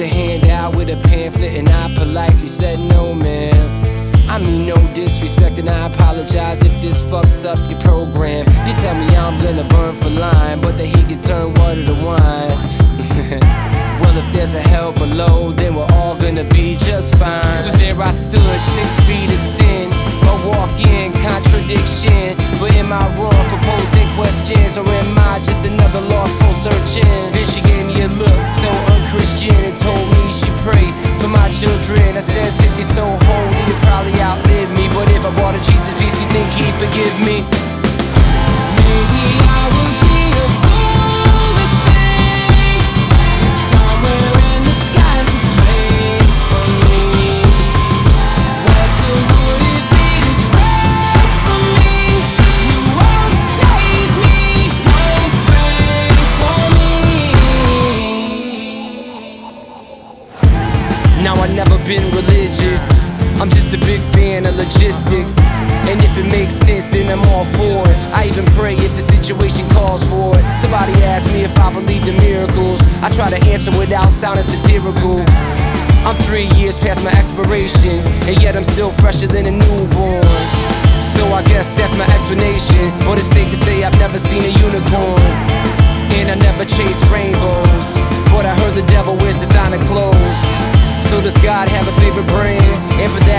a hand out with a pamphlet and I politely said no, ma'am. I mean no disrespect and I apologize if this fucks up your program. You tell me I'm gonna burn for lying, but that he can turn water to wine. Well, if there's a hell below, then we're all gonna be just fine. So there I stood, 6 feet of sin, a walk-in contradiction. But am I wrong for posing questions, or am I just another lost soul searching? Then she gave me a look so unchristian and told me she'd pray for my children. I said, since you're so holy, you probably outlive me, but if I bought a Jesus piece, you think he'd forgive me? Maybe I would be a fool to think that somewhere in the sky's a place for me. What good would it be to pray for me? You won't save me, don't pray for me. Now I've never been religious, I'm just a big fan of logistics. And if it makes sense, then I'm all for it. I even pray if the situation calls for it. Somebody asked me if I believed in miracles. I try to answer without sounding satirical. I'm 3 years past my expiration, and yet I'm still fresher than a newborn. So I guess that's my explanation, but it's safe to say I've never seen a unicorn. And I never chased rainbows, but I heard the devil wears designer clothes. So does God have a favorite brand? And for